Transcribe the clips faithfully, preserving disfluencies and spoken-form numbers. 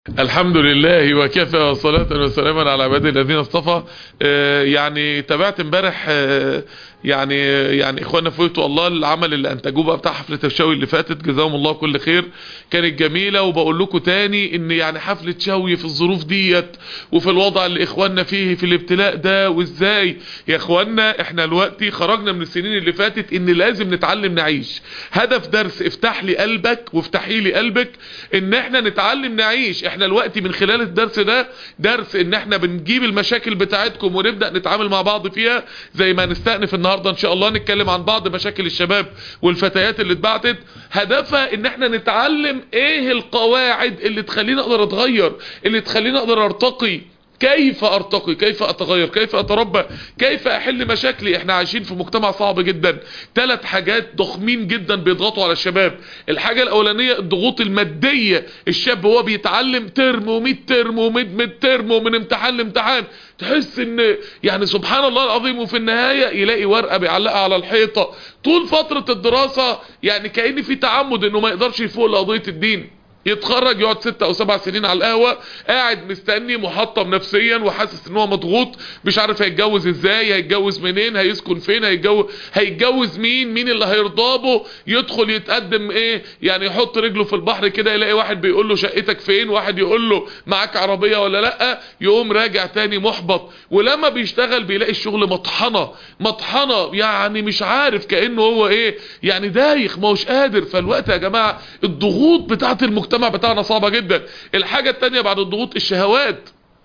الحمد لله وكفى وصلاة وسلاما على عباده الذين اصطفى. آه يعني تابعت امبارح آه يعني يعني اخواننا فوتوا الله العمل اللي انتجوه بقى بتاع حفلة الشوي اللي فاتت، جزاهم الله كل خير، كانت جميلة. وبقول لكم تاني ان يعني حفلة شوي في الظروف ديت وفي الوضع اللي اخواننا فيه في الابتلاء ده، وازاي يا اخواننا احنا دلوقتي خرجنا من السنين اللي فاتت ان لازم نتعلم نعيش. هدف درس افتح لي قلبك وافتحي لي قلبك ان احنا نتعلم نعيش. احنا دلوقتي من خلال الدرس ده درس ان احنا بنجيب المشاكل بتاعتكم ونبدأ نتعامل مع بعض فيها، زي ما نستأنف النهاردة ان شاء الله نتكلم عن بعض مشاكل الشباب والفتيات اللي اتبعتت. هدفها ان احنا نتعلم ايه القواعد اللي تخلينا اقدر اتغير، اللي تخلينا اقدر ارتقي، كيف ارتقي، كيف اتغير، كيف اتربى، كيف احل مشاكلي. احنا عايشين في مجتمع صعب جدا. ثلاث حاجات ضخمين جدا بيضغطوا على الشباب. الحاجة الاولانية الضغوط المادية، الشاب هو بيتعلم ترم وميت ترم وميت ميت ترم ومن امتحان لامتحان، تحس ان يعني سبحان الله العظيم، وفي النهاية يلاقي ورقة بيعلقها على الحيطة طول فترة الدراسة، يعني كأن في تعمد انه ما يقدرش يفوق لقضية الدين. يتخرج يقعد ستة او سبع سنين على القهوة قاعد مستني، محطم نفسيا وحاسس ان هو مضغوط، مش عارف هيتجوز ازاي، هيتجوز منين، هيسكن فين، هيتجوز هيتجوز مين، مين اللي هيرضابه، يدخل يتقدم ايه، يعني يحط رجله في البحر كده يلاقي واحد بيقول له شقتك فين، واحد يقول له معاك عربية ولا لا، يقوم راجع تاني محبط. ولما بيشتغل بيلاقي الشغل مطحنة مطحنة، يعني مش عارف كأنه هو ايه، يعني دايخ ما هوش قادر. فالوقت يا جماعة الضغوط بتاعت المجتمع المجتمع بتاعنا صعبة جدا. الحاجة التانية بعد الضغوط الشهوات،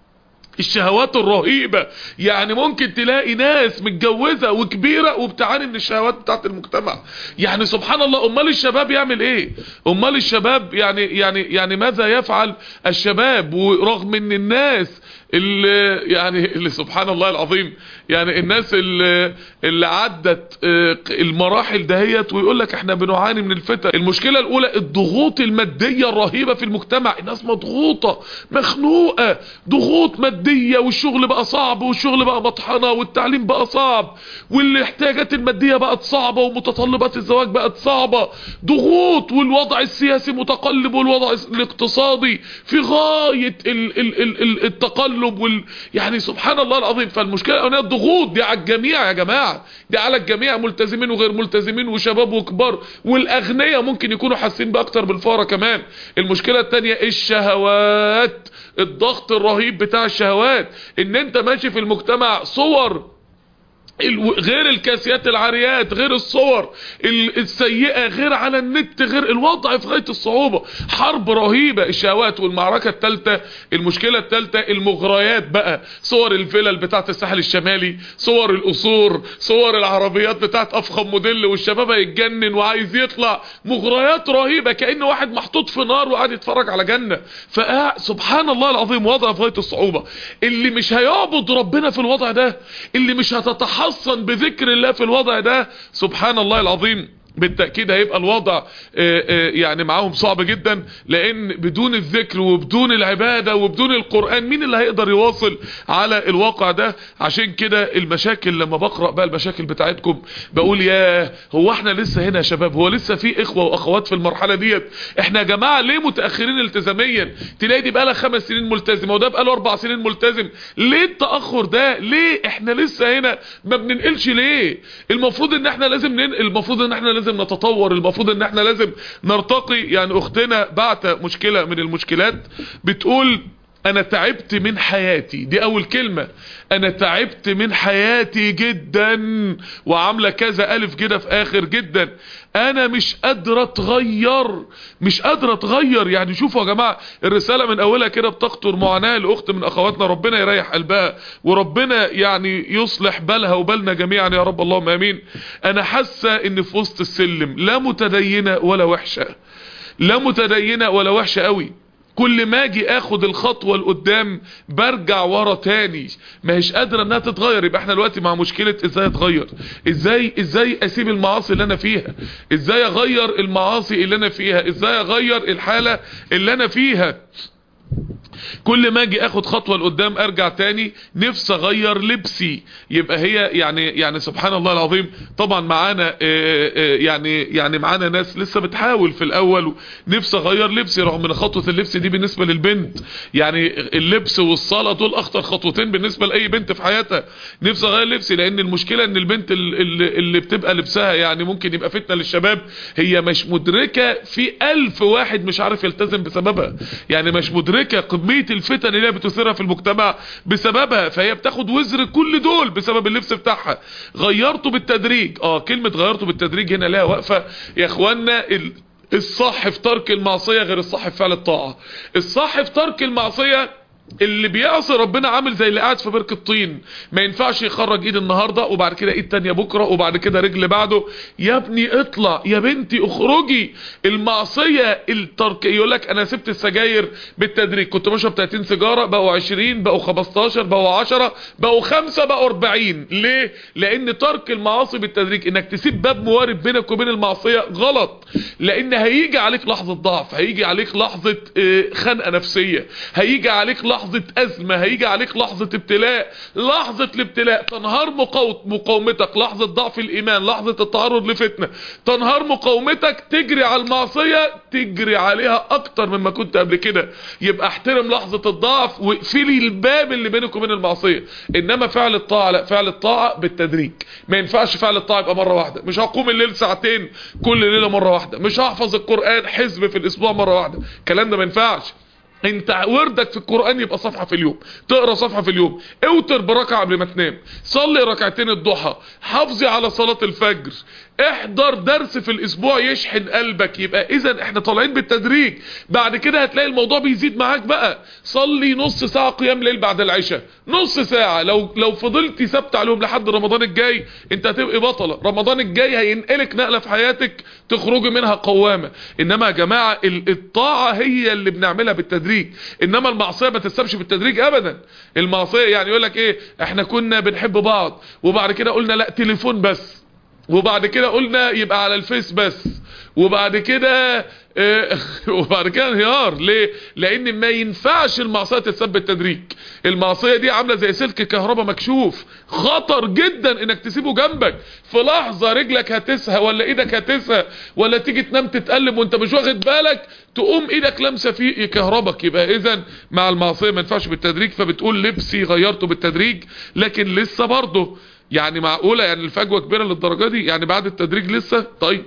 الشهوات الرهيبة. يعني ممكن تلاقي ناس متجوزة وكبيرة وبتعاني من الشهوات بتاعت المجتمع. يعني سبحان الله، امال الشباب يعمل ايه؟ امال الشباب يعني يعني يعني ماذا يفعل الشباب؟ ورغم ان الناس اللي يعني اللي سبحان الله العظيم، يعني الناس اللي, اللي عدت المراحل دهيت ويقول لك احنا بنعاني من الفتن. المشكلة الاولى الضغوط المادية الرهيبة في المجتمع، الناس مضغوطة مخنوقة، ضغوط مادية، والشغل بقى صعب، والشغل بقى مطحنة، والتعليم بقى صعب، والاحتياجات المادية بقت صعبة، ومتطلبات الزواج بقت صعبة، ضغوط، والوضع السياسي متقلب، والوضع الاقتصادي في غاية ال ال ال التقلب وال يعني سبحان الله العظيم. فالمشكلة الاولانية الضغوط دي على الجميع يا جماعة، دي على الجميع، ملتزمين وغير ملتزمين وشباب وكبار، والاغنياء ممكن يكونوا حاسين باكتر بالفقراء كمان. المشكلة التانية الشهوات، الضغط الرهيب بتاع الشهوات، ان انت ماشي في المجتمع صور غير الكاسيات العاريات، غير الصور السيئة، غير على النت، غير الوضع في غاية الصعوبة، حرب رهيبة الشهوات. والمعركة الثالثة، المشكلة الثالثة المغريات بقى، صور الفلل بتاعت الساحل الشمالي، صور القصور، صور العربيات بتاعت افخم موديل، والشباب هيتجنن وعايز يطلع، مغريات رهيبة كأن واحد محطوط في نار وقاعد يتفرج على جنة. فسبحان الله العظيم وضع في غاية الصعوبة. اللي مش هيعبد ربنا في الوضع ده، اللي مش هتتحصن بذكر الله في الوضع ده، سبحان الله العظيم بالتأكيد هيبقى الوضع يعني معاهم صعب جدا. لان بدون الذكر وبدون العبادة وبدون القرآن مين اللي هيقدر يواصل على الواقع ده؟ عشان كده المشاكل، لما بقرأ بقى المشاكل بتاعتكم بقول يا هو احنا لسه هنا يا شباب؟ هو لسه في اخوة واخوات في المرحلة ديت؟ احنا يا جماعة ليه متأخرين التزاميا؟ تلاقي دي بقى لها خمس سنين ملتزمة وده بقى له اربع سنين ملتزم. ليه التأخر ده؟ ليه احنا لسه هنا ما بننقلش؟ ليه؟ المفروض ان احنا لازم ننقل، المفروض ان احنا لازم نتطور، المفروض ان احنا لازم نرتقي. يعني اختنا بعت مشكلة من المشكلات بتقول انا تعبت من حياتي، دي اول كلمة، انا تعبت من حياتي جدا، وعاملة كذا الف كده في اخر جدا، انا مش قادرة اتغير، مش قادرة اتغير. يعني شوفوا يا جماعة الرسالة من اولها كده بتقطر معاناة لاخت من اخواتنا، ربنا يريح قلبها وربنا يعني يصلح بالها وبالنا جميعا يا رب، اللهم امين. انا حاسة ان في وسط السلم، لا متدينة ولا وحشة، لا متدينة ولا وحشة قوي، كل ما اجي اخد الخطوة لقدام برجع ورا تاني، ما هيش قادرة انها تتغير. يبقى احنا دلوقتي مع مشكلة ازاي اتغير، ازاي ازاي اسيب المعاصي اللي انا فيها، ازاي اغير المعاصي اللي انا فيها، ازاي اغير الحالة اللي انا فيها. كل ما اجي اخد خطوه لقدام ارجع تاني، نفسي اغير لبسي. يبقى هي يعني يعني سبحان الله العظيم. طبعا معانا يعني يعني معانا ناس لسه بتحاول في الاول، نفسي اغير لبسي، رغم ان خطوه اللبس دي بالنسبه للبنت يعني اللبس والصلاه دول اخطر خطوتين بالنسبه لاي بنت في حياتها. نفسي اغير لبسي، لان المشكله ان البنت اللي, اللي بتبقى لبسها يعني ممكن يبقى فتنه للشباب، هي مش مدركه في الف واحد مش عارف يلتزم بسببها، يعني مش مدركه كمية الفتن اللي هي بتثيرها في المجتمع بسببها، فهي بتاخد وزر كل دول بسبب اللبس بتاعها. غيرته بالتدريج. اه كلمة غيرته بالتدريج هنا لها وقفة يا اخوانا. الصح في ترك المعصية غير الصح في فعل الطاعة. الصح في ترك المعصية اللي بيعصي ربنا عامل زي اللي قاعد في بركة طين، ما ينفعش يخرج ايد النهاردة وبعد كده ايد تانية بكرة وبعد كده رجل بعده. يا ابني اطلع، يا بنتي اخرجي. المعصية الترك، يقولك انا سبت السجاير بالتدريج، كنت بشرب تلاتين سيجارة بقوا عشرين بقوا خمستاشر بقوا عشرة بقوا خمسة بقوا اربعين. ليه؟ لان ترك المعاصي بالتدريج، انك تسيب باب موارب بينك وبين المعصية غلط، لان هيجي عليك لحظة ضعف، هيجي عليك لحظة خنقة نفسية، هيجي عليك لحظة لحظة أزمة، هيجي عليك لحظة ابتلاء. لحظة الابتلاء تنهار مقاومتك، لحظة ضعف الإيمان، لحظة التعرض لفتنة تنهار مقاومتك، تجري على المعصية، تجري عليها أكتر مما كنت قبل كده. يبقى احترم لحظة الضعف واقفلي الباب اللي بينك وبين المعصية. إنما فعل الطاعة لا، فعل الطاعة بالتدريج. ما ينفعش فعل الطاعة يبقى مرة واحدة. مش هقوم الليل ساعتين كل ليلة مرة واحدة، مش هحفظ القرآن حزب في الأسبوع مرة واحدة. الكلام ده ما ينفعش. انت وردك في القرآن يبقى صفحة في اليوم، تقرأ صفحة في اليوم، اوتر بركعة قبل ما تنام، صلي ركعتين الضحى، حافظي على صلاة الفجر، احضر درس في الاسبوع يشحن قلبك. يبقى اذا احنا طالعين بالتدريج. بعد كده هتلاقي الموضوع بيزيد معاك بقى. صلي نص ساعة قيام ليل بعد العشاء، نص ساعة. لو لو فضلتي ثابته عليهم لحد رمضان الجاي انت هتبقي بطلة. رمضان الجاي هينقلك نقلة في حياتك تخرجي منها قوامة. انما يا جماعة الطاعة هي اللي بنعملها بالتدريج، انما المعصية ما تستمش بالتدريج ابدا. المعصية يعني يقول لك ايه، احنا كنا بنحب بعض وبعد كده قلنا لا تليفون بس، وبعد كده قلنا يبقى على الفيس بس، وبعد كده اه وبعد كده انهيار. ليه؟ لان ما ينفعش المعصية تتسبب بالتدريج. المعصية دي عاملة زي سلك كهرباء مكشوف، خطر جدا انك تسيبه جنبك. في لحظة رجلك هتسهى ولا ايدك هتسهى ولا تيجي تنام تتقلب وانت مش واخد بالك تقوم ايدك لمسة فيه يكهربك. يبقى اذا مع المعصية ما ينفعش بالتدريج. فبتقول لبسي غيرته بالتدريج، لكن لسه برضه يعني معقولة يعني الفجوة كبيرة للدرجة دي؟ يعني بعد التدريج لسه. طيب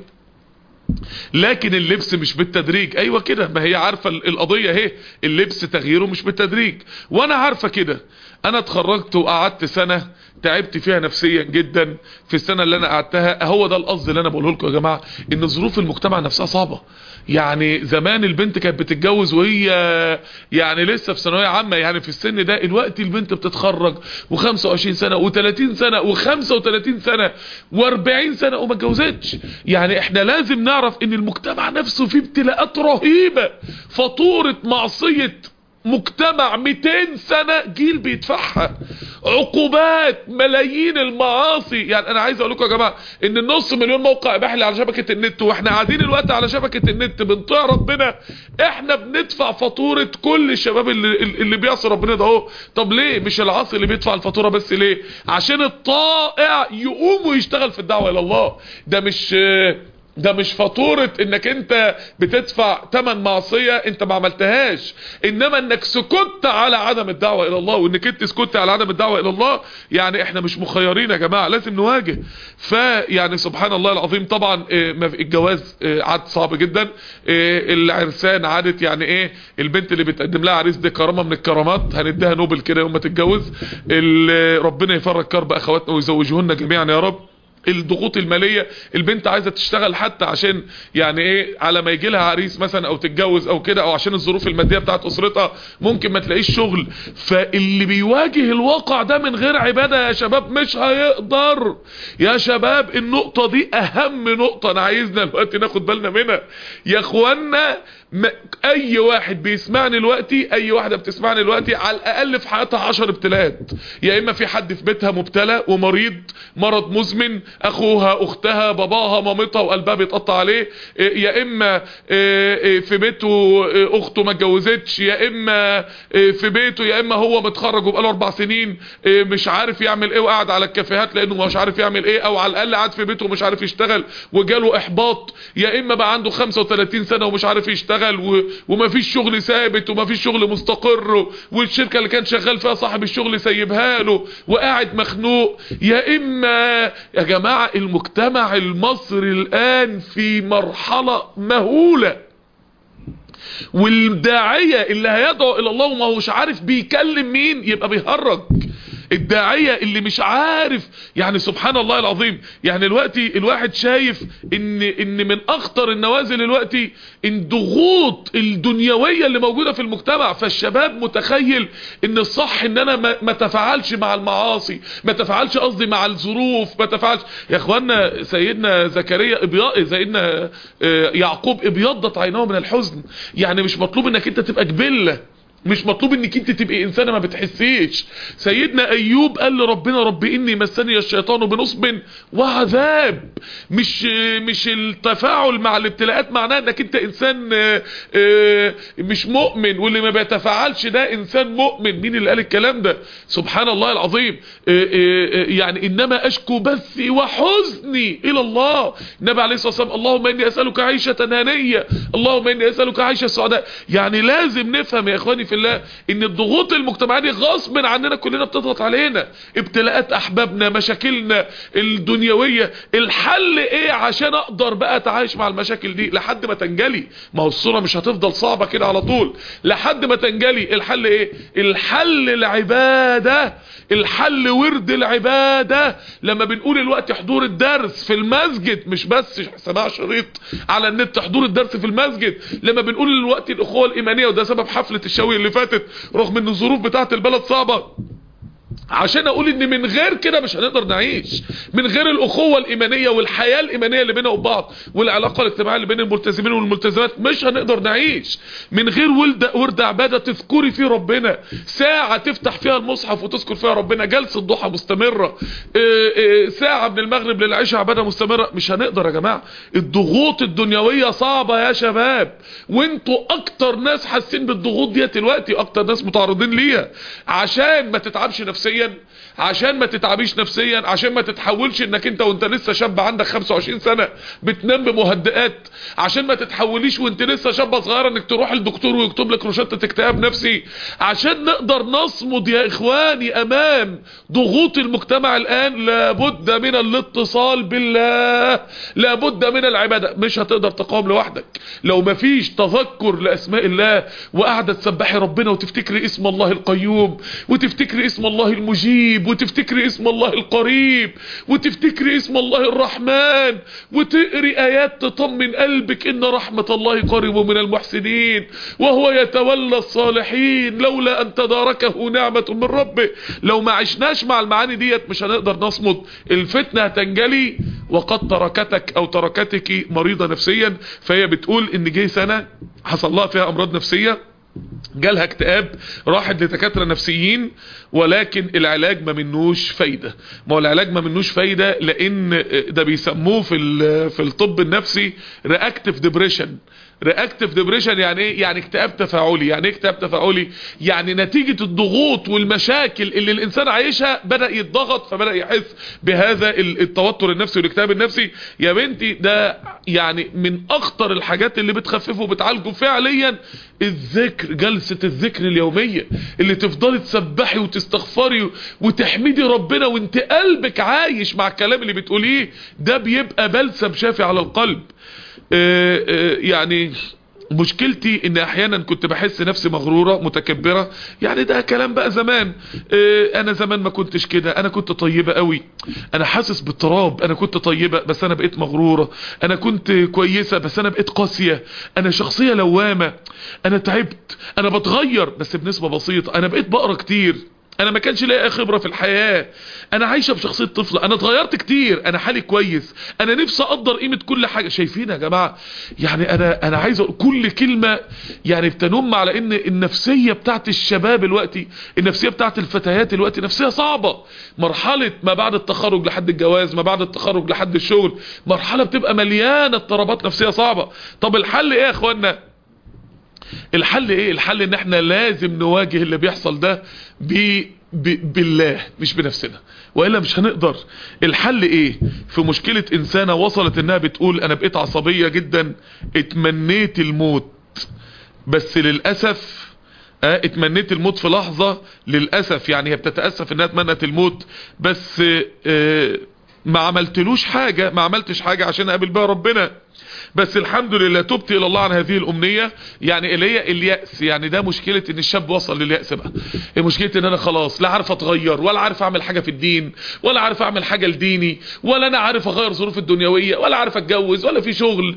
لكن اللبس مش بالتدريج. ايوه كده، ما هي عارفة القضية اهي، اللبس تغييره مش بالتدريج. وانا عارفة كده. انا اتخرجت وقعدت سنة تعبت فيها نفسيا جدا في السنة اللي انا قعدتها. هو ده القصد اللي انا بقوله لكم يا جماعة، ان ظروف المجتمع نفسها صعبة. يعني زمان البنت كانت بتتجوز وهي يعني لسه في ثانويه عامه، يعني في السن ده. الوقت البنت بتتخرج وخمسة وعشرين سنه وتلاتين سنه وخمسة وتلاتين سنه واربعين سنه وما اتجوزتش. يعني احنا لازم نعرف ان المجتمع نفسه فيه ابتلاءات رهيبه. فاتوره معصيه مجتمع مئتين سنة جيل بيدفعها، عقوبات ملايين المعاصي. يعني انا عايز اقول لكم يا جماعه ان النص مليون موقع اباحي اللي على شبكه النت واحنا قاعدين الوقت على شبكه النت بنطيع ربنا، احنا بندفع فاتوره كل الشباب اللي اللي بيعصي ربنا ده اهو. طب ليه مش العاصي اللي بيدفع الفاتوره بس؟ ليه؟ عشان الطائع يقوم ويشتغل في الدعوه الى الله. ده مش ده مش فاتورة انك انت بتدفع تمن معصية انت ما عملتهاش، انما انك سكت على عدم الدعوة الى الله. وانك انت سكت على عدم الدعوة الى الله يعني احنا مش مخيرين يا جماعة، لازم نواجه. فيعني سبحان الله العظيم. طبعا الجواز عاد صعب جدا. العرسان عادت يعني ايه، البنت اللي بتقدم لها عريس دي كرامة من الكرامات، هنديها نوبل كده يوم ما تتجوز. ربنا يفرج كرب اخواتنا ويزوجهن جميعا يا رب. الضغوط المالية، البنت عايزة تشتغل حتى عشان يعني ايه على ما يجي لها عريس مثلا او تتجوز او كده، او عشان الظروف المادية بتاعت اسرتها ممكن ما تلاقيش شغل. فاللي بيواجه الواقع ده من غير عبادة يا شباب مش هيقدر. يا شباب النقطة دي اهم نقطة انا عايزنا دلوقتي ناخد بالنا منها يا اخوانا. ما اي واحد بيسمعني دلوقتي، اي واحده بتسمعني دلوقتي على الاقل في حياتها عشر ابتلاءات. يا اما في حد في بيتها مبتلى ومريض مرض مزمن، اخوها اختها باباها مامتها وقلبها بيتقطع عليه، يا اما في بيته اخته ما اتجوزتش، يا اما في بيته، يا اما هو متخرج وبقاله اربع سنين مش عارف يعمل ايه وقاعد على الكافيهات لانه مش عارف يعمل ايه، او على الاقل قاعد في بيته ومش عارف يشتغل وجاله احباط، يا اما بقى عنده خمسة وثلاثين سنة ومش عارف يشتغل و... ومفيش شغل ثابت ومفيش شغل مستقر، والشركة اللي كان شغال فيها صاحب الشغل سيبها له وقاعد مخنوق، يا اما يا جماعة المجتمع المصري الان في مرحلة مهولة، والداعية اللي هيدعو الى الله وما هوش عارف بيكلم مين يبقى بيهرج. الداعية اللي مش عارف، يعني سبحان الله العظيم، يعني الوقتي الواحد شايف ان ان من اخطر النوازل الوقتي الضغوط الدنيوية اللي موجودة في المجتمع. فالشباب متخيل ان الصح ان انا ما, ما تفعلش مع المعاصي، ما تفعلش قصدي مع الظروف، ما تفعلش. يا اخوانا سيدنا زكريا ابيض، سيدنا يعقوب ابيضت عيناه من الحزن. يعني مش مطلوب انك انت تبقى جبلة، مش مطلوب انك انت تبقي انسانه ما بتحسيش. سيدنا ايوب قال لربنا رب اني مسني الشيطان بنصب وعذاب. مش مش التفاعل مع الابتلاءات معناه انك انت انسان مش مؤمن، واللي ما بيتفاعلش ده انسان مؤمن. مين اللي قال الكلام ده؟ سبحان الله العظيم. يعني انما اشكو بثي وحزني الى الله. النبي عليه الصلاه والسلام اللهم اني اسالك عيشه هنيه، اللهم اني اسالك عيشه سعداء. يعني لازم نفهم يا اخواني في الله ان الضغوط المجتمعية دي غصب عننا كلنا بتضغط علينا، ابتلاءات احبابنا، مشاكلنا الدنيوية. الحل ايه عشان اقدر بقى اتعايش مع المشاكل دي لحد ما تنجلي؟ ما هو الصورة مش هتفضل صعبة كده على طول، لحد ما تنجلي. الحل ايه؟ الحل العبادة، الحل ورد العبادة. لما بنقول الوقت حضور الدرس في المسجد، مش بس سماع شريط على النت، حضور الدرس في المسجد. لما بنقول الوقت الاخوة الايمانية، وده سبب حفلة الشوي اللي فاتت رغم ان الظروف بتاعت البلد صعبة، عشان اقول ان من غير كده مش هنقدر نعيش. من غير الاخوة الايمانية والحياة الايمانية اللي بيننا وبعض والعلاقة الاجتماعية اللي بين الملتزمين والملتزمات مش هنقدر نعيش. من غير ورد ورد عبادة تذكري فيه ربنا، ساعة تفتح فيها المصحف وتذكر فيها ربنا، جلسة ضحى مستمرة، ساعة من المغرب للعشاء عبادة مستمرة، مش هنقدر يا جماعة. الضغوط الدنيوية صعبة يا شباب، وانتوا اكتر ناس حاسين بالضغوط ديت دلوقتي، اكتر ناس متعرضين ليها. عشان ما تتعبش نفسيا، عشان ما تتعبيش نفسيا، عشان ما تتحولش انك انت وانت لسه شاب عندك خمسة وعشرين سنة بتنام بمهدئات، عشان ما تتحوليش وانت لسه شابة صغيرة انك تروح للدكتور ويكتب لك روشتة اكتئاب نفسي. عشان نقدر نصمد يا اخواني امام ضغوط المجتمع الان، لابد من الاتصال بالله، لابد من العبادة. مش هتقدر تقاوم لوحدك لو مفيش تذكر لاسماء الله، وقاعدة تسبحي ربنا وتفتكري اسم الله القيوم، وتفتكري اسم الله المجيب، وتفتكري اسم الله القريب، وتفتكري اسم الله الرحمن، وتقري ايات تطمن قلبك ان رحمة الله قريب من المحسنين وهو يتولى الصالحين لولا ان تداركه نعمة من ربه. لو ما عشناش مع المعاني ديت مش هنقدر نصمد. الفتنة هتنجلي وقد تركتك او تركتك مريضة نفسيا. فهي بتقول ان جه سنة حصل لها فيها امراض نفسية، جالها اكتئاب، راحت لدكاترة نفسيين، ولكن العلاج ما منوش فايدة. ما هو العلاج ما منوش فايدة لان ده بيسموه في في الطب النفسي رياكتيف ديبريشن. رياكتيف ديبريشن يعني ايه؟ يعني اكتئاب تفاعلي. يعني ايه اكتئاب تفاعلي؟ يعني نتيجة الضغوط والمشاكل اللي الانسان عايشها بدأ يتضغط، فبدأ يحس بهذا التوتر النفسي والاكتئاب النفسي. يا بنتي ده يعني من اخطر الحاجات اللي بتخففه وبتعالجه فعليا الذكر، جلسة الذكر اليومية اللي تفضلي تسبحي وتستغفري وتحمدي ربنا وانت قلبك عايش مع الكلام اللي بتقوليه. ده بيبقى بلسم شافي على القلب. آآ آآ يعني مشكلتي ان احيانا كنت بحس نفسي مغرورة متكبرة. يعني ده كلام بقى زمان. انا زمان ما كنتش كده، انا كنت طيبة قوي، انا حاسس بالتراب، انا كنت طيبة بس انا بقيت مغرورة، انا كنت كويسة بس انا بقيت قاسية، انا شخصية لوامة، انا تعبت، انا بتغير بس بنسبة بسيطة، انا بقيت بقرا كتير، انا ما كانش ليا خبره في الحياه، انا عايشه بشخصيه طفله، انا اتغيرت كتير، انا حالي كويس، انا نفسي اقدر قيمه كل حاجه. شايفين يا جماعه؟ يعني انا انا عايز اقول كل كلمه يعني بتنم على ان النفسيه بتاعت الشباب دلوقتي، النفسيه بتاعت الفتيات دلوقتي نفسيه صعبه. مرحله ما بعد التخرج لحد الجواز، ما بعد التخرج لحد الشغل، مرحله بتبقى مليانه اضطرابات نفسيه صعبه. طب الحل ايه يا اخوانا؟ الحل ايه؟ الحل ان احنا لازم نواجه اللي بيحصل ده ب... ب... بالله مش بنفسنا، وإلا مش هنقدر. الحل ايه في مشكلة انسانة وصلت انها بتقول انا بقيت عصبية جدا، اتمنيت الموت، بس للأسف اه اتمنيت الموت في لحظة، للأسف يعني هي بتتأسف انها اتمنت الموت، بس اه ما عملتلوش حاجة، ما عملتش حاجة عشان اقابل بها ربنا، بس الحمد لله تبت الى الله عن هذه الامنية. يعني اللي هي اليأس، يعني ده مشكلة ان الشاب وصل لليأس بقى. مشكلة ان انا خلاص لا عارف اتغير، ولا عارف اعمل حاجة في الدين، ولا عارف اعمل حاجة لديني، ولا انا عارف اغير ظروف الدنيوية، ولا عارف اتجوز، ولا في شغل.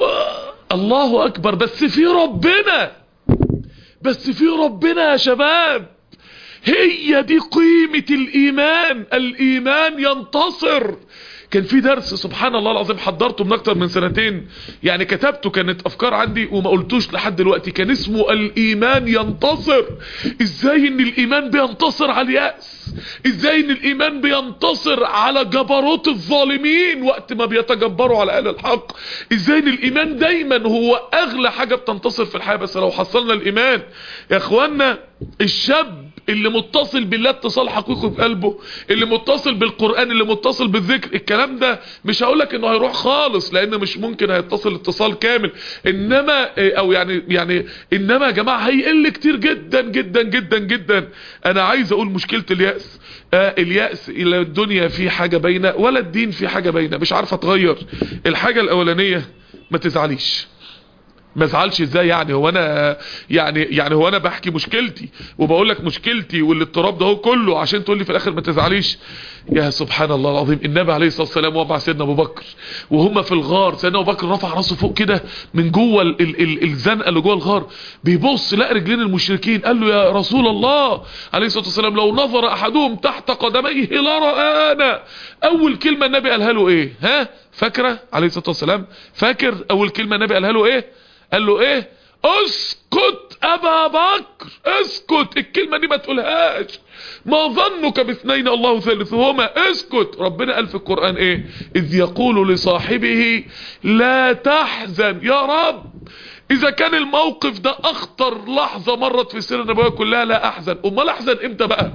الله اكبر، بس في ربنا، بس في ربنا يا شباب. هي دي قيمة الايمان. الايمان ينتصر. كان في درس سبحان الله العظيم حضرته من اكتر من سنتين، يعني كتبته، كانت افكار عندي وما قلتوش لحد دلوقتي، كان اسمه الايمان ينتصر. ازاي ان الايمان بينتصر على اليأس، ازاي ان الايمان بينتصر على جبروت الظالمين وقت ما بيتجبروا على اهل الحق، ازاي ان الايمان دايما هو اغلى حاجة بتنتصر في الحياة. بس لو حصلنا الايمان يا اخوانا، الشاب اللي متصل بالله اتصال حقيقي بقلبه، اللي متصل بالقرآن، اللي متصل بالذكر، الكلام ده مش هقولك انه هيروح خالص، لان مش ممكن هيتصل اتصال كامل، انما او يعني يعني انما يا جماعة هيقل كتير جدا جدا جدا جدا. انا عايز اقول مشكلة اليأس، آه اليأس الى الدنيا في حاجة باينة، ولا الدين في حاجة باينة، مش عارفة اتغير. الحاجة الاولانية ما تزعليش. ما ازعلش ازاي يعني؟ هو انا يعني يعني هو انا بحكي مشكلتي وبقول لك مشكلتي والاضطراب ده هو كله عشان تقول لي في الاخر ما تزعليش؟ يا سبحان الله العظيم. النبي عليه الصلاه والسلام ومع سيدنا ابو بكر وهم في الغار، سيدنا ابو بكر رفع راسه فوق كده من جوه ال ال ال الزنقه اللي جوه الغار، بيبص لقى رجلين المشركين، قال له يا رسول الله عليه الصلاه والسلام لو نظر احدهم تحت قدميه لرآنا. اول كلمه النبي قالها له ايه؟ ها فاكره عليه الصلاه والسلام؟ فاكر اول كلمه النبي قالها له ايه؟ قال له ايه؟ اسكت ابا بكر، اسكت. الكلمة دي ما تقولهاش. ما ظنك باثنين الله ثالثهما، اسكت. ربنا قال في القرآن ايه؟ اذ يقول لصاحبه لا تحزن. يا رب اذا كان الموقف ده اخطر لحظة مرت في السيرة النبوية كلها، لا احزن، امال احزن امتى بقى؟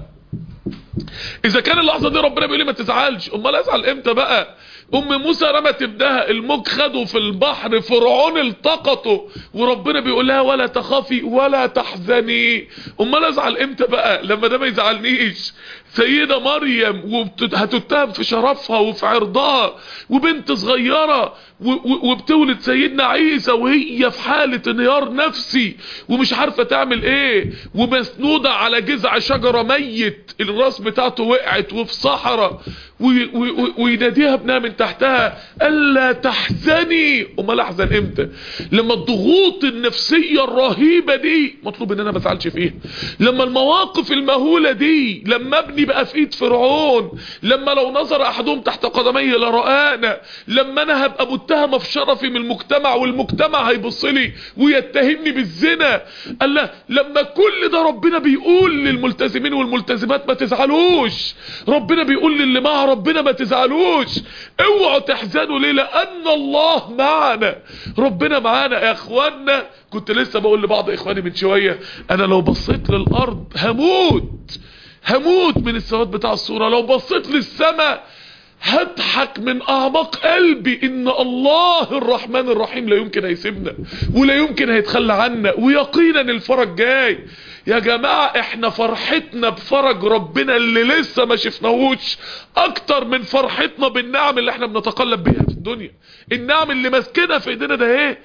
اذا كان اللحظة دي ربنا بيقول لي ما تزعلش، امال ازعل امتى بقى؟ ام موسى رمت ابنها، الموج خده في البحر، فرعون التقطه، وربنا بيقول لها ولا تخافي ولا تحزني، امال ازعل امتى بقى لما ده ما يزعلنيش؟ سيدة مريم وهتتهم في شرفها وفي عرضها، وبنت صغيرة وبتولد سيدنا عيسى وهي في حالة انهيار نفسي ومش عارفة تعمل ايه، ومسنودة على جذع شجرة ميت الراس بتاعته وقعت وفي صحراء، ويناديها ابنها من تحتها الا تحزني. امال احزن امتى؟ لما الضغوط النفسية الرهيبة دي مطلوب ان انا ما ازعلش فيها، لما المواقف المهولة دي، لما ابني بقى في ايد فرعون، لما لو نظر احدهم تحت قدميه لرآنا، لما انا هبقى متهمة في شرفي من المجتمع والمجتمع هيبص لي ويتهمني بالزنا. الله، لما كل ده ربنا بيقول للملتزمين والملتزمات ما تزعلوش، ربنا بيقول للي مع ربنا ما تزعلوش، اوعوا تحزنوا. ليه؟ لان الله معنا، ربنا معانا يا اخوانا. كنت لسه بقول لبعض اخواني من شوية، انا لو بصيت للارض هموت، هموت من السواد بتاع الصورة. لو بصيت للسماء هضحك من اعماق قلبي ان الله الرحمن الرحيم لا يمكن هيسيبنا ولا يمكن هيتخلى عنا، ويقينا الفرج جاي. يا جماعة احنا فرحتنا بفرج ربنا اللي لسه ما شفناهوش اكتر من فرحتنا بالنعم اللي احنا بنتقلب بيها في الدنيا. النعم اللي ماسكنا في ايدينا ده ايه؟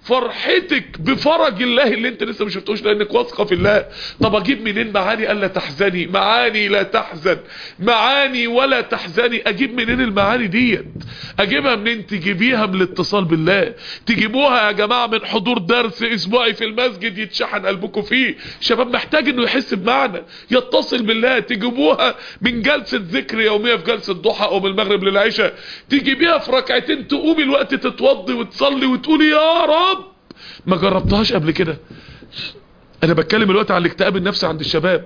فرحتك بفرج الله اللي انت لسه ما شفتوش لانك واثقه في الله. طب اجيب منين معاني الا تحزني، معاني لا تحزن، معاني ولا تحزني؟ اجيب منين المعاني ديت؟ اجيبها منين؟ تجيبيها من الاتصال بالله، تجيبوها يا جماعه من حضور درس اسبوعي في المسجد يتشحن قلبكم فيه. شباب محتاج انه يحس بمعنى، يتصل بالله. تجيبوها من جلسه ذكر يوميه في جلسه ضحى او من المغرب للعشاء، تجيبيها في ركعتين تقومي الوقت تتوضي وتصلي وتقولي يا رب. ما جربتهاش قبل كده؟ انا بتكلم الوقت عن الاكتئاب النفسي عند الشباب.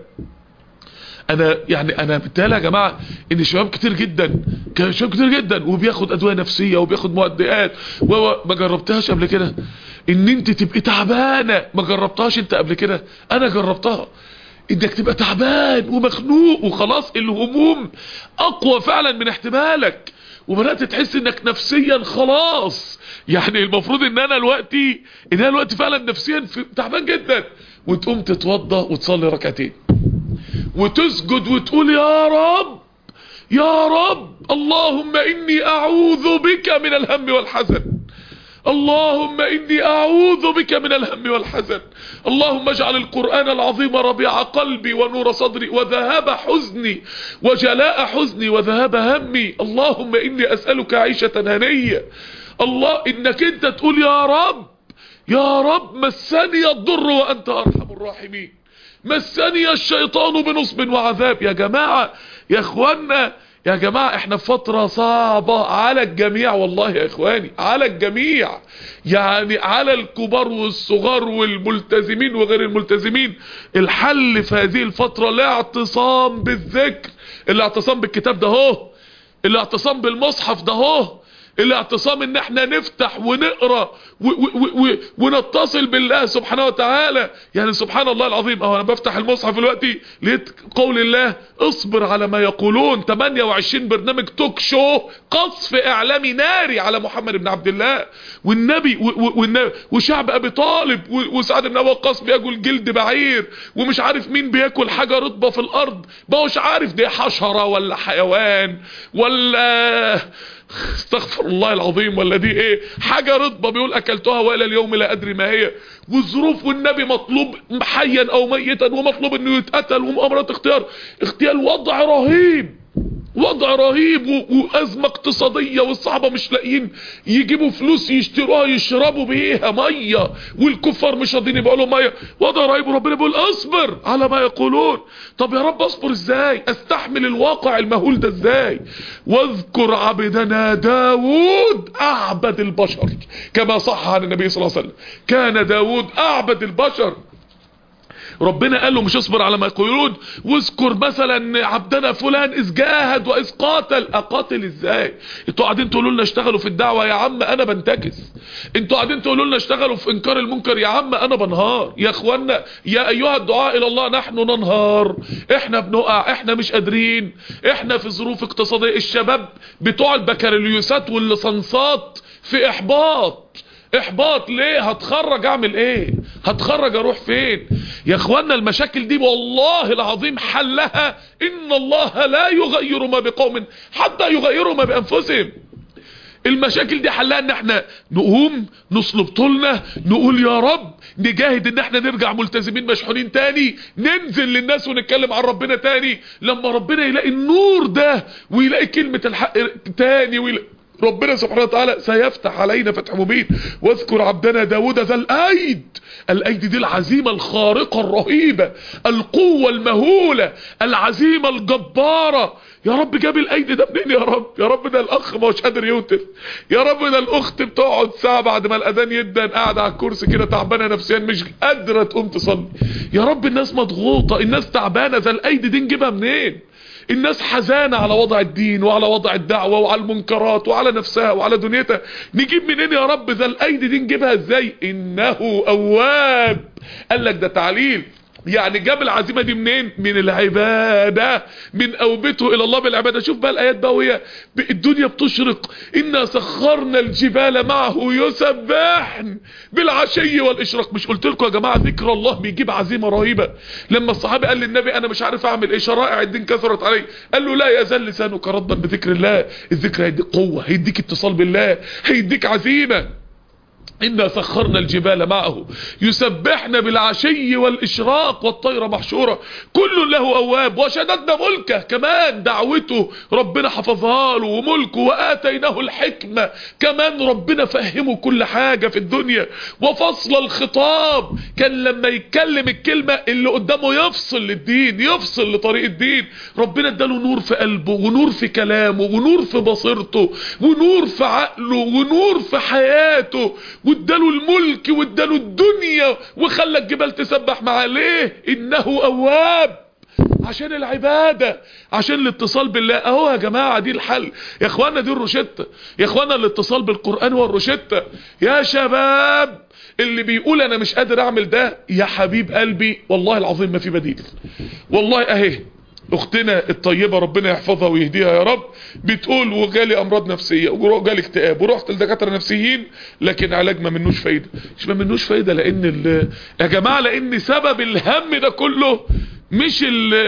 انا يعني انا بتهيألي يا جماعه ان شباب كتير جدا، كان شباب كتير جدا وبياخد ادويه نفسيه وبياخد مهدئات. وما جربتهاش قبل كده ان انت تبقي تعبانه؟ ما جربتهاش انت قبل كده؟ انا جربتها. انك تبقى تعبان ومخنوق وخلاص الهموم اقوى فعلا من احتمالك، وبدأت تحس انك نفسيا خلاص، يعني المفروض ان انا دلوقتي ان انا دلوقتي فعلا نفسيا تعبان جدا، وتقوم تتوضى وتصلي ركعتين وتسجد وتقول يا رب يا رب اللهم اني اعوذ بك من الهم والحزن، اللهم اني اعوذ بك من الهم والحزن، اللهم اجعل القرآن العظيم ربيع قلبي ونور صدري وذهاب حزني وجلاء حزني وذهاب همي، اللهم اني اسألك عيشة هنية. الله، انك انت تقول يا رب يا رب مسني الضر وانت ارحم الراحمين، مسني الشيطان بنصب وعذاب. يا جماعة يا اخوانا يا جماعة احنا في فترة صعبة على الجميع والله يا اخواني، على الجميع، يعني على الكبار والصغار والملتزمين وغير الملتزمين. الحل في هذه الفترة الاعتصام بالذكر، الاعتصام بالكتاب ده هو، الاعتصام بالمصحف ده هو، الاعتصام ان احنا نفتح ونقرأ و و و ونتصل بالله سبحانه وتعالى. يعني سبحان الله العظيم، اهو انا بفتح المصحف دلوقتي لقيت قول الله اصبر على ما يقولون، ثمانية وعشرين برنامج توك شو قصف اعلامي ناري على محمد بن عبد الله والنبي والنبي وشعب ابي طالب وسعد بن وقاص بياكل جلد بعير، ومش عارف مين بياكل حاجة رطبة في الارض، ما مش عارف دي حشرة ولا حيوان ولا استغفر الله العظيم ولا دي ايه، حاجة رطبة بيقول اكلتها والى اليوم لا ادري ما هي. والظروف، والنبي مطلوب حيا او ميتا ومطلوب انه يتقتل، ومؤامرات اختيار اغتيال، وضع رهيب، وضع رهيب وازمة اقتصادية، والصحابة مش لاقيين يجيبوا فلوس يشتروها يشربوا بيها مية، والكفار مش راضيين يبقوا لهم مية، وضع رهيب. وربنا بيقول اصبر على ما يقولون. طب يا رب اصبر ازاي؟ استحمل الواقع المهول ده ازاي؟ واذكر عبدنا داود اعبد البشر كما صح عن النبي صلى الله عليه وسلم، كان داود اعبد البشر. ربنا قال له مش اصبر على ما يقولون، واذكر مثلا عبدنا فلان اذ جاهد واذ قاتل. اقاتل ازاي؟ انتوا قاعدين تقولوا لنا اشتغلوا في الدعوه، يا عم انا بنتكس. انتوا قاعدين تقولوا لنا اشتغلوا في انكار المنكر، يا عم انا بنهار. يا اخوانا يا ايها الدعاء الى الله نحن ننهار، احنا بنقع، احنا مش قادرين، احنا في ظروف اقتصاديه. الشباب بتوع البكالوريوسات والليسانسات في احباط، احباط ليه؟ هتخرج اعمل ايه؟ هتخرج اروح فين؟ يا اخوانا المشاكل دي والله العظيم حلها ان الله لا يغير ما بقوم حتى يغيروا ما بانفسهم. المشاكل دي حلها ان احنا نقوم نصلب طولنا، نقول يا رب، نجاهد ان احنا نرجع ملتزمين مشحونين تاني، ننزل للناس ونتكلم عن ربنا تاني. لما ربنا يلاقي النور ده ويلاقي كلمة الحق تاني ويلاقي ربنا سبحانه وتعالى سيفتح علينا فتح مبين. واذكر عبدنا داود ذا الايد، الايد دي العزيمة الخارقة الرهيبة، القوة المهولة، العزيمة الجبارة. يا رب جاب الايد ده منين يا رب؟ يا رب ده الاخ ما هوش قادر يوتر، يا رب ده الاخت بتقعد ساعة بعد ما الاذان يدن قاعدة على الكرسي كده تعبانة نفسيا مش قادرة تقوم تصلي. يا رب الناس مضغوطة، الناس تعبانة، ذا الايد دي نجيبها منين؟ الناس حزانة على وضع الدين وعلى وضع الدعوة وعلى المنكرات وعلى نفسها وعلى دنيتها، نجيب منين يا رب ذا الايدي دي؟ نجيبها ازاي؟ انه اواب. قال لك ده تعليل، يعني جاب العزيمة دي منين؟ من العبادة، من اوبته الى الله بالعبادة. شوف بقى الايات بقى وهي الدنيا بتشرق، انا سخرنا الجبال معه يسبحن بالعشي والاشراق. مش قلت لكم يا جماعة ذكر الله بيجيب عزيمة رهيبة؟ لما الصحابي قال للنبي انا مش عارف اعمل ايه، شرائع الدين كثرت علي، قال له لا يزال لسانك رطبا بذكر الله. الذكر هيديك قوة، هيديك اتصال بالله، هيديك عزيمة. إنا سخرنا الجبال معه يسبحن بالعشي والإشراق والطير محشورة كل له أواب وشددنا ملكه. كمان دعوته ربنا حفظها له وملكه، وآتيناه الحكمة كمان ربنا فهمه كل حاجة في الدنيا، وفصل الخطاب كان لما يتكلم الكلمة اللي قدامه يفصل للدين، يفصل لطريق الدين. ربنا اداله نور في قلبه ونور في كلامه ونور في بصيرته ونور في عقله ونور في حياته، واداله الملك واداله الدنيا وخلى الجبال تسبح معاه. ليه؟ انه اواب، عشان العبادة، عشان الاتصال بالله. اهو يا جماعة دي الحل يا اخوانا، دي الروشتة يا اخوانا، الاتصال بالقرآن والروشتة. يا شباب اللي بيقول انا مش قادر اعمل ده، يا حبيب قلبي والله العظيم ما في بديل. والله اهي اختنا الطيبة ربنا يحفظها ويهديها يا رب بتقول وجالي امراض نفسية وجالي اكتئاب ورحت لدكاترة نفسيين لكن علاج ما منوش فايدة. مش ما منوش فايدة لان ال... يا جماعة لان سبب الهم ده كله مش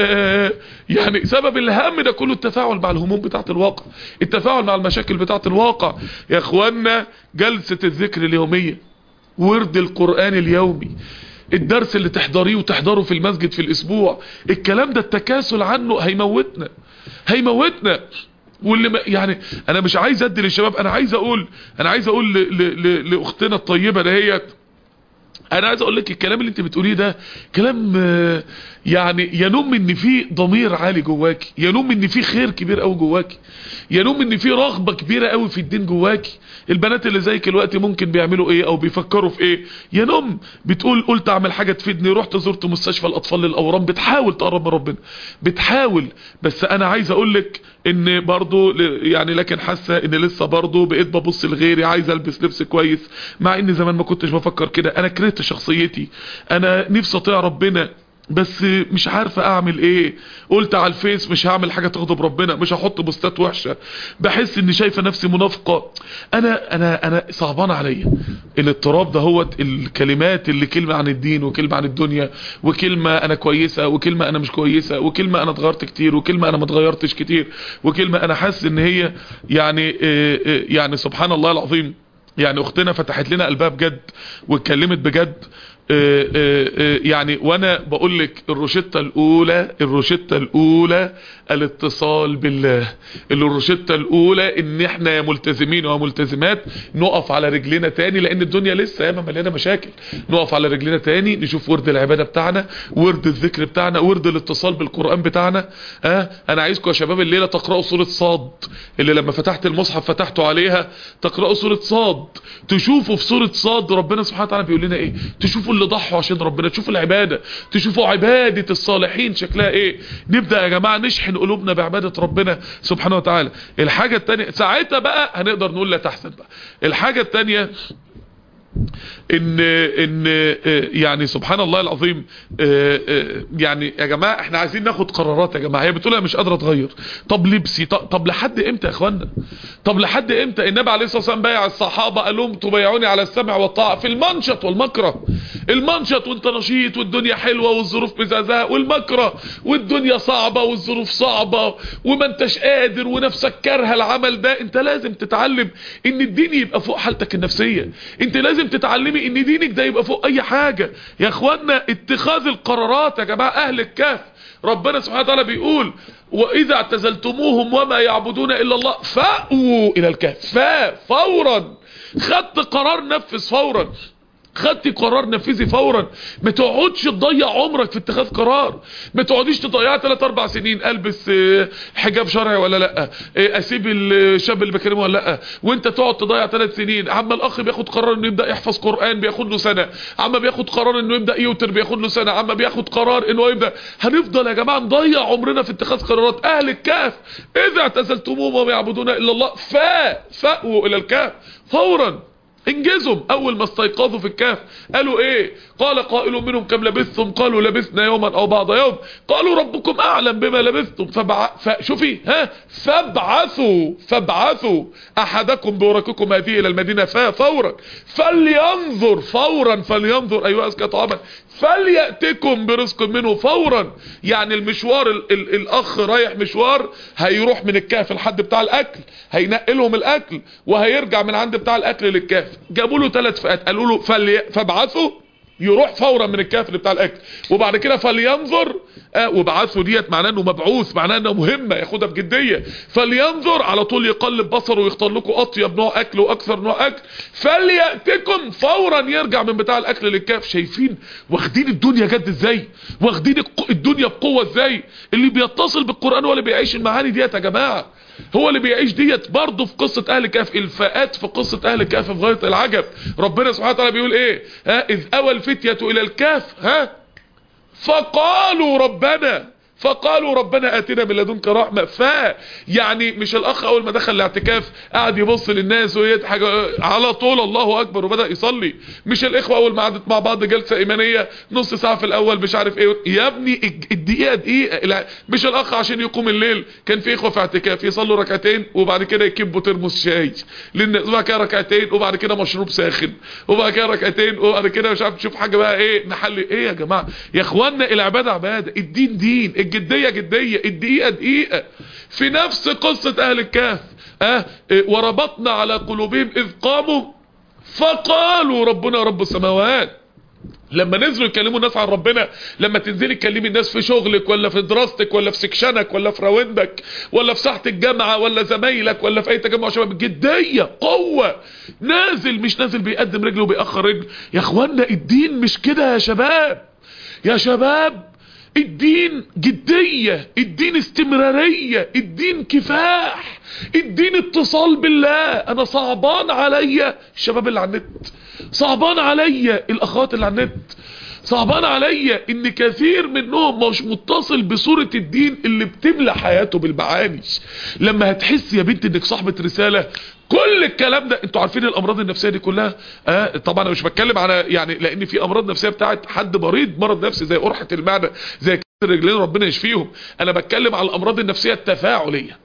ال يعني سبب الهم ده كله التفاعل مع الهموم بتاعت الواقع، التفاعل مع المشاكل بتاعت الواقع. يا اخوانا جلسة الذكر اليومية، ورد القرآن اليومي، الدرس اللي تحضريه وتحضره في المسجد في الاسبوع، الكلام ده التكاسل عنه هيموتنا هيموتنا. واللي ما يعني انا مش عايز ادي للشباب، انا عايز اقول انا عايز اقول ل... ل... لاختنا الطيبة دهيت، انا عايز اقول لك الكلام اللي انت بتقوليه ده كلام يعني ينم ان في ضمير عالي جواكي، ينم ان في خير كبير قوي جواكي، ينم ان في رغبة كبيرة قوي في الدين جواكي. البنات اللي زيك الوقت ممكن بيعملوا ايه او بيفكروا في ايه؟ ينم بتقول قلت اعمل حاجة تفيدني، رحت زرت مستشفى الاطفال للاورام، بتحاول تقرب من ربنا بتحاول. بس انا عايز اقول لك ان برضو يعني لكن حاسة ان لسه برضو بقيت ببص لغيري، عايز البس لبس كويس مع ان زمان ما كنتش بفكر كده. انا كرهت شخصيتي، انا نفسي اطيع ربنا بس مش عارفة اعمل ايه. قلت على الفيس مش هعمل حاجة تغضب ربنا، مش هحط بوستات وحشة، بحس اني شايفة نفسي منافقة. انا انا انا صعبان عليا الاضطراب ده، هو الكلمات اللي كلمة عن الدين وكلمة عن الدنيا وكلمة انا كويسة وكلمة انا مش كويسة وكلمة انا اتغيرت كتير وكلمة انا ما اتغيرتش كتير وكلمة انا حاسس ان هي يعني يعني سبحان الله العظيم. يعني اختنا فتحت لنا قلبها بجد واتكلمت بجد. اه اه اه يعني وانا بقول لك الروشتة الاولى الروشتة الاولى الاتصال بالله، الروشتة الاولى ان احنا يا ملتزمين وملتزمات نقف على رجلنا تاني، لان الدنيا لسه ياما مليانه مشاكل. نقف على رجلنا تاني، نشوف ورد العبادة بتاعنا، ورد الذكر بتاعنا، ورد الاتصال بالقرآن بتاعنا. ها اه انا عايزكم يا شباب الليلة تقرأوا سورة صاد، اللي لما فتحت المصحف فتحتوا عليها تقرأوا سورة صاد، تشوفوا في سورة صاد ربنا سبحانه وتعالى بيقول لنا ايه، تشوفوا اللي ضحوا عشان ربنا، تشوفوا العبادة، تشوفوا عبادة الصالحين شكلها ايه. نبدأ يا جماعة نشحن قلوبنا بعبادة ربنا سبحانه وتعالى. الحاجة التانية ساعتها بقى هنقدر نقول لا تحزن بقى. الحاجة التانية ان ان يعني سبحان الله العظيم، يعني يا جماعه احنا عايزين ناخد قرارات. يا جماعه هي بتقول انا مش قادره اتغير، طب لبسي، طب, طب لحد امتى يا اخوانا؟ طب لحد امتى؟ النبي عليه الصلاه والسلام بايع الصحابه قال لهم تبايعوني على السمع والطاعه في المنشط والمكره. المنشط وانت نشيط والدنيا حلوه والظروف مزازه، والمكره والدنيا صعبه والظروف صعبه وما انتش قادر ونفسك كارهه العمل ده. انت لازم تتعلم ان الدين يبقى فوق حالتك النفسيه، انت لازم تتعلمي ان دينك ده يبقى فوق اي حاجة يا اخوانا. اتخاذ القرارات يا جماعة. اهل الكهف ربنا سبحانه وتعالى بيقول واذا اعتزلتموهم وما يعبدون الا الله فأووا الى الكهف. فا فورا خدت قرار، نفذ فورا، خدتي قرار نفذي فورا. ما تقعدش تضيع عمرك في اتخاذ قرار، ما تقعديش تضيع ثلاث اربع سنين البس حجاب شرعي ولا لا، اسيب الشاب اللي بكلمه ولا لا، وانت تقعد تضيع ثلاث سنين. عما الاخ بياخد قرار انه يبدا يحفظ قران بياخد له سنه، عما بياخد قرار انه يبدا يوتر بياخد له سنه، عما بياخد قرار انه يبدا. هنفضل يا جماعه نضيع عمرنا في اتخاذ قرارات. اهل الكهف اذا اعتزلتموهم وما يعبدون الا الله فا فأووا الى الكهف فورا. انجزهم. اول ما استيقظوا في الكهف قالوا ايه؟ قال قائل منهم كم لبثتم؟ قالوا لبثنا يوما او بعض يوم. قالوا ربكم اعلم بما لبثتم فبع... فشوفي ها فابعثوا فابعثوا احدكم بورقكم هذه الى المدينه فورا فلينظر فورا فلينظر ايها ازكى طعاما فليأتكم برزق منه فورا. يعني المشوار ال ال الاخ رايح مشوار، هيروح من الكهف لحد بتاع الاكل، هينقلهم الاكل وهيرجع من عند بتاع الاكل للكهف. جابوا له ثلاث فئات، قالوا له فلي فابعثوا، يروح فورا من الكهف لبتاع الاكل. وبعد كده فلينظر، آه وبعثوا ديت معناه انه مبعوث، معناه انه مهمه ياخدها بجديه. فلينظر على طول يقلب بصره ويختار لكم اطيب نوع اكل واكثر نوع اكل. فلياتكم فورا يرجع من بتاع الاكل للكهف. شايفين واخدين الدنيا جد ازاي، واخدين الدنيا بقوه ازاي. اللي بيتصل بالقران هو اللي بيعيش المعاني ديت يا جماعه، هو اللي بيعيش ديت. برضه في قصة اهل الكهف، الفئات في قصة اهل الكهف في غاية العجب. ربنا سبحانه وتعالى بيقول ايه؟ ها اذ اوى الفتية الى الكهف ها فقالوا ربنا فقالوا ربنا اتنا من لدنك رحمه. ف يعني مش الاخ اول ما دخل الاعتكاف قعد يبص للناس ويضحك على طول الله اكبر وبدا يصلي. مش الاخوه اول ما قعدت مع بعض جلسه ايمانيه نص ساعه في الاول مش عارف ايه، يا ابني الدقيقه دقيقه. مش الاخ عشان يقوم الليل، كان في اخوه في اعتكاف يصلوا ركعتين وبعد كده يكبوا ترمس شاي للناس، وبعد كده ركعتين وبعد كده مشروب ساخن وبعد كده ركعتين وبعد كده مش عارف تشوف حاجه بقى ايه نحل ايه. يا جماعه يا اخوانا العباده عباده، الدين دين، الجدية جدية، الدقيقة دقيقة. في نفس قصة اهل الكهف اه وربطنا على قلوبهم اذ قاموا فقالوا ربنا رب السماوات. لما نزلوا يكلموا الناس عن ربنا، لما تنزلي تكلمي الناس في شغلك ولا في دراستك ولا في سكشنك ولا في راوندك ولا في ساحة الجامعة ولا زمايلك ولا في اي تجمع شباب، جدية قوة. نازل مش نازل بيقدم رجل وبيأخر رجل. يا اخوانا الدين مش كده يا شباب، يا شباب الدين جدية، الدين استمرارية، الدين كفاح، الدين اتصال بالله. انا صعبان عليا الشباب اللي على النت، صعبان عليا الاخوات اللي على النت، صعبان عليا ان كثير منهم مش متصل بصورة الدين اللي بتملى حياته بالمعاني. لما هتحس يا بنت انك صاحبة رسالة، كل الكلام ده انتوا عارفين الامراض النفسيه دي كلها آه طبعا انا مش بتكلم على يعني، لان في امراض نفسيه بتاعت حد مريض مرض نفسي زي قرحه المعده زي كسر الرجلين ربنا يشفيهم. انا بتكلم على الامراض النفسيه التفاعليه،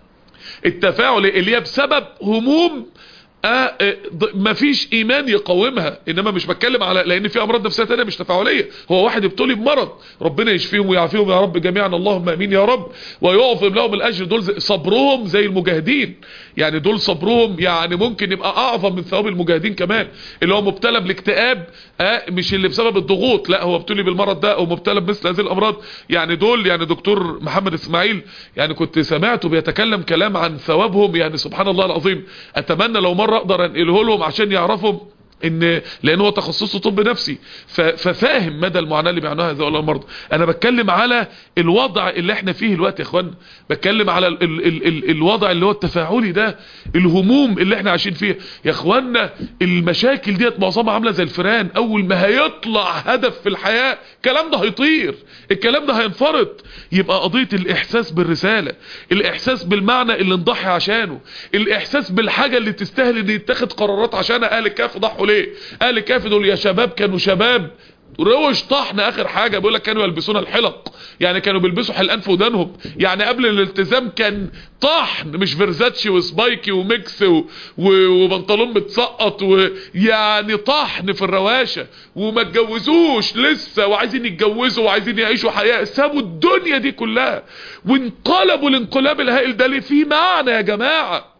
التفاعليه اللي هي بسبب هموم آه مفيش ايمان يقاومها. انما مش بتكلم على، لان في امراض نفسيه تانية مش تفاعليه، هو واحد ابتلي بمرض ربنا يشفيهم ويعافيهم يا رب جميعا اللهم امين يا رب ويعظم لهم الاجر. دول صبرهم زي المجاهدين، يعني دول صبرهم يعني ممكن يبقى اعظم من ثواب المجاهدين كمان. اللي هو مبتلى بالاكتئاب آه مش اللي بسبب الضغوط، لا هو ابتلي بالمرض ده او مبتلى بمثل هذه الامراض. يعني دول يعني دكتور محمد اسماعيل يعني كنت سمعته بيتكلم كلام عن ثوابهم، يعني سبحان الله العظيم. اتمنى لو مره اقدر انقله لهم عشان يعرفوا ان، لان هو تخصصه طب نفسي ففاهم مدى المعاناه اللي بيعانوها هؤلاء المرضى. انا بتكلم على الوضع اللي احنا فيه دلوقتي يا اخوانا، بتكلم على ال ال ال ال الوضع اللي هو التفاعلي ده، الهموم اللي احنا عايشين فيها يا اخوانا. المشاكل ديت معظمها عامله زي الفئران، اول ما هيطلع هدف في الحياه الكلام ده هيطير، الكلام ده هينفرط. يبقى قضيه الاحساس بالرساله، الاحساس بالمعنى اللي نضحي عشانه، الاحساس بالحاجه اللي تستاهل ان يتخذ قرارات عشانها. اهل الكهف ضحوا ليه؟ اهل الكهف دول يا شباب كانوا شباب روش طحن. اخر حاجه بيقول لك كانوا يلبسون الحلق، يعني كانوا بيلبسوا حلقان في ودانهم. يعني قبل الالتزام كان طحن، مش فيرزاتشي وسبايكي وميكس و... و... وبنطلون متسقط، ويعني طحن في الرواشه. وما اتجوزوش لسه وعايزين يتجوزوا وعايزين يعيشوا حياه، سابوا الدنيا دي كلها وانقلبوا الانقلاب الهائل ده. ليه؟ في معنى يا جماعه،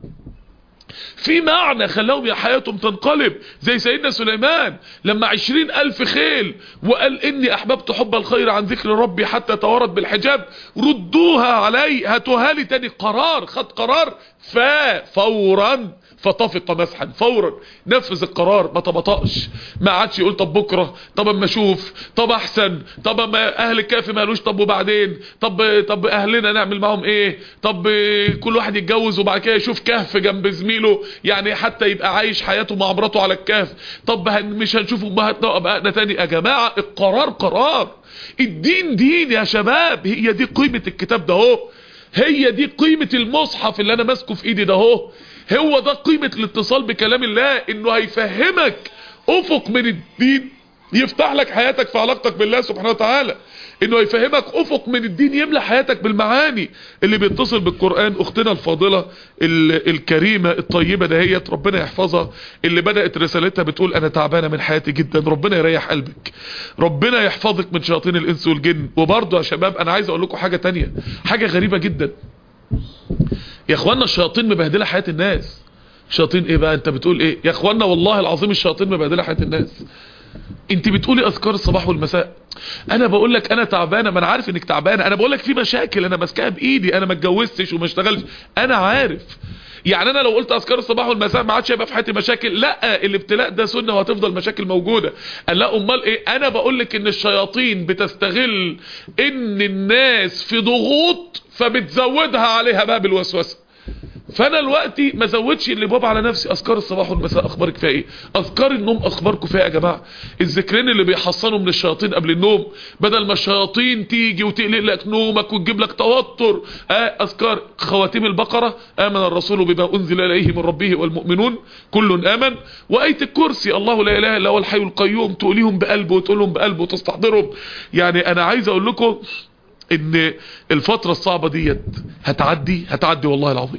في معنى خلاهم يا حياتهم تنقلب. زي سيدنا سليمان لما عشرين الف خيل وقال اني احببت حب الخير عن ذكر ربي حتى توارد بالحجاب، ردوها علي هاتوها لي تاني. قرار، خد قرار ففورا فطفق مسحا، فورا نفذ القرار، ما تبطأش، ما عادش يقول طب بكره، طب اما اشوف، طب احسن، طب اما اهل الكهف ما قالوش طب وبعدين، طب طب اهلنا نعمل معهم ايه، طب كل واحد يتجوز وبعد كده يشوف كهف جنب زميله يعني حتى يبقى عايش حياته مع مراته على الكهف، طب مش هنشوف امهاتنا وابائنا تاني. يا جماعه القرار قرار، الدين دين يا شباب. هي دي قيمه الكتاب ده اهو، هي دي قيمه المصحف اللي انا ماسكه في ايدي ده اهو، هو ده قيمة الاتصال بكلام الله، انه هيفهمك افق من الدين، يفتح لك حياتك في علاقتك بالله سبحانه وتعالى. انه يفهمك افق من الدين يملى حياتك بالمعاني اللي بيتصل بالقرآن. اختنا الفاضلة الكريمة الطيبة دهيت ربنا يحفظها، اللي بدأت رسالتها بتقول انا تعبانة من حياتي جدا، ربنا يريح قلبك، ربنا يحفظك من شياطين الانس والجن. وبرضه يا شباب انا عايز اقول لكم حاجة تانية، حاجة غريبة جدا يا اخوانا، الشياطين مبهدلة حياة الناس. شياطين ايه بقى؟ انت بتقول ايه يا اخوانا؟ والله العظيم الشياطين مبهدلة حياة الناس. انت بتقولي اذكار الصباح والمساء، انا بقول لك انا تعبانه، ما انا عارف انك تعبانه، انا بقول لك في مشاكل انا ماسكاها بايدي، انا ما اتجوزتش وما اشتغلتش، انا عارف. يعني انا لو قلت اذكار الصباح والمساء ما عادش هيبقى في حياتي مشاكل؟ لا، الابتلاء ده سنه وهتفضل مشاكل موجوده. قال لا امال ايه؟ انا بقول لك ان الشياطين بتستغل ان الناس في ضغوط فبتزودها عليها بقى بالوسوسه. فانا دلوقتي ما زودش الابواب على نفسي. اذكار الصباح والمساء اخبارك فيها ايه؟ اذكار النوم اخباركم فيها يا جماعه؟ الذكرين اللي بيحصنوا من الشياطين قبل النوم، بدل ما الشياطين تيجي وتقلق لك نومك وتجيب لك توتر. آه اذكار خواتيم البقره، امن الرسول بما انزل اليه من ربه والمؤمنون كل امن، وايه الكرسي الله لا اله الا هو الحي القيوم، تقوليهم بقلبه وتقولهم بقلبه وتستحضرهم. يعني انا عايز اقول لكم ان الفتره الصعبه ديت هتعدي، هتعدي والله العظيم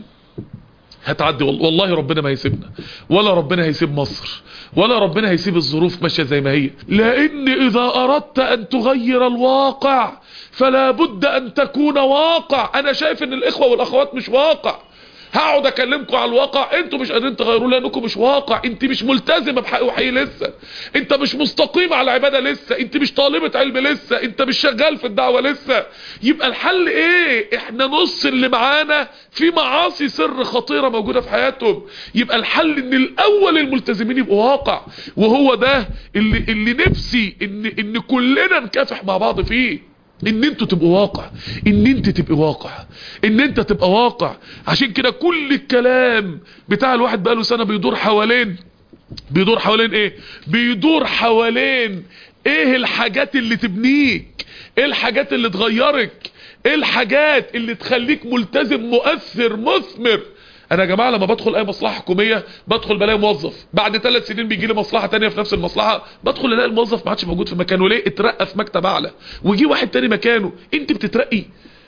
هتعدي. والله ربنا ما هيسيبنا، ولا ربنا هيسيب مصر، ولا ربنا هيسيب الظروف ماشيه زي ما هي. لان اذا اردت ان تغير الواقع فلا بد ان تكون واقع. انا شايف ان الاخوه والاخوات مش واقع. هقعد اكلمكم على الواقع، انتوا مش قادرين تغيروه لانكم مش واقع. انت مش ملتزمه بحق وحقيقي لسه، انت مش مستقيم على العباده لسه، انت مش طالبه علم لسه، انت مش شغال في الدعوه لسه. يبقى الحل ايه؟ احنا نص اللي معانا في معاصي سر خطيره موجوده في حياتهم. يبقى الحل ان الاول الملتزمين يبقوا واقع، وهو ده اللي اللي نفسي ان ان كلنا نكافح مع بعض فيه. ان انتوا تبقوا واقع، ان انت تبقى واقع، ان انت تبقى واقع. عشان كده كل الكلام بتاع الواحد بقاله سنة بيدور حوالين بيدور حوالين ايه؟ بيدور حوالين ايه الحاجات اللي تبنيك، ايه الحاجات اللي تغيرك، ايه الحاجات اللي تخليك ملتزم مؤثر مثمر. انا يا جماعه لما بدخل اي مصلحه حكوميه بدخل بلاقي موظف، بعد ثلاث سنين بيجي لي مصلحه تانية في نفس المصلحه، بدخل الاقي الموظف ما عادش موجود في مكانه. ليه؟ اترقى في مكتب اعلى ويجي واحد تاني مكانه. انت بتترقي؟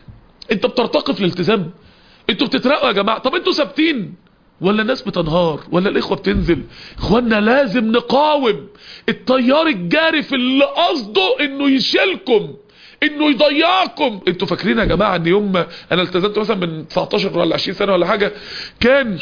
انت بترتقي في الالتزام؟ انتوا بتترقوا يا جماعه؟ طب انتوا ثابتين ولا الناس بتنهار ولا الاخوه بتنزل؟ اخوانا لازم نقاوم التيار الجارف اللي قصده انه يشيلكم، انه يضيعكم. انتوا فاكرين يا جماعه ان يوم ما انا التزمت مثلا من تسعتاشر ولا عشرين سنه ولا حاجه، كان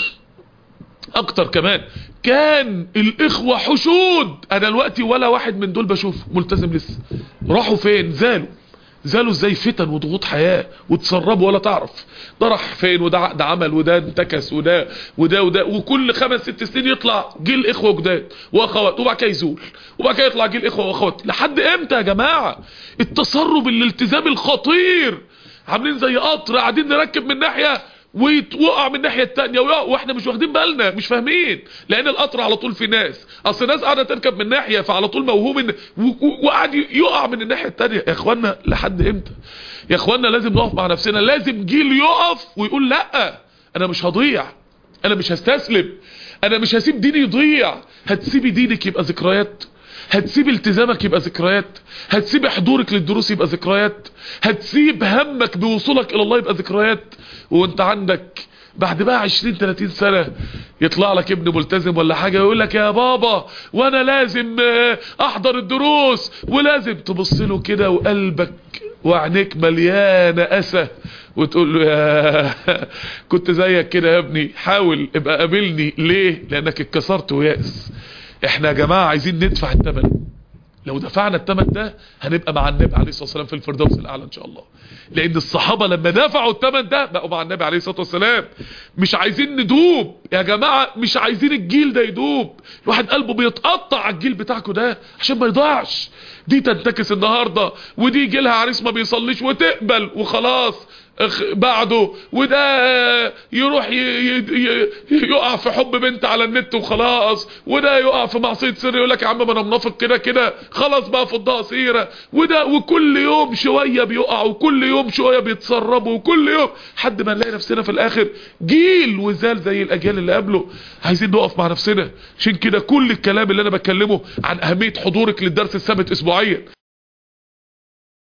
اكتر كمان، كان الاخوه حشود. انا دلوقتي ولا واحد من دول بشوفه ملتزم لسه. راحوا فين؟ زالوا زالوا ازاي؟ فتن وضغوط حياه وتسربوا ولا تعرف ده راح فين، وده عقد عمل، وده انتكس، وده وده وده وكل خمس ست سنين يطلع جيل اخوه جداد واخوات، وبعد كده يزول، وبعد كده يطلع جيل اخوه واخوات. لحد امتى يا جماعه التسرب الالتزامي الخطير؟ عاملين زي قطر قاعدين نركب من ناحيه ويوقع من الناحيه الثانيه ويقع، واحنا مش واخدين بالنا، مش فاهمين. لان القطر على طول في ناس، اصل ناس قاعده تركب من ناحيه فعلى طول موهوم ان وقاعد يقع من الناحيه الثانيه. يا اخوانا لحد امتى يا اخوانا؟ لازم نقف مع نفسنا، لازم جيل يقف ويقول لا انا مش هضيع، انا مش هستسلم، انا مش هسيب ديني يضيع. هتسيبي دينك يبقى ذكريات، هتسيب التزامك يبقى ذكريات، هتسيب حضورك للدروس يبقى ذكريات، هتسيب همك بوصولك الى الله يبقى ذكريات. وانت عندك بعد بقى عشرين تلاتين سنة يطلع لك ابن ملتزم ولا حاجة يقول لك يا بابا وانا لازم احضر الدروس، ولازم تبص له كده وقلبك وعينيك مليانة اسى وتقول له يا كنت زيك كده يا ابني، حاول ابقى قابلني. ليه؟ لانك اتكسرت ويأس. احنا يا جماعة عايزين ندفع الثمن، لو دفعنا الثمن ده هنبقى مع النبي عليه الصلاة والسلام في الفردوس الأعلى إن شاء الله. لأن الصحابة لما دفعوا الثمن ده بقوا مع النبي عليه الصلاة والسلام. مش عايزين ندوب يا جماعة، مش عايزين الجيل ده يدوب. الواحد قلبه بيتقطع على الجيل بتاعكم ده عشان ما يضيعش. دي تنتكس النهاردة، ودي يجي لها عريس ما بيصليش وتقبل وخلاص بعده، وده يروح يقع في حب بنت على النت وخلاص، وده يقع في معصية سر يقول لك يا عم ما انا منافق كده كده خلاص بقى فضها قصيره، وده وكل يوم شويه بيقع، وكل يوم شويه بيتسربوا، وكل يوم حد ما نلاقي نفسنا في الاخر جيل وزال زي الاجيال اللي قبله. عايزين نقف مع نفسنا. عشان كده كل الكلام اللي انا بتكلمه عن اهميه حضورك للدرس الثابت اسبوعيا،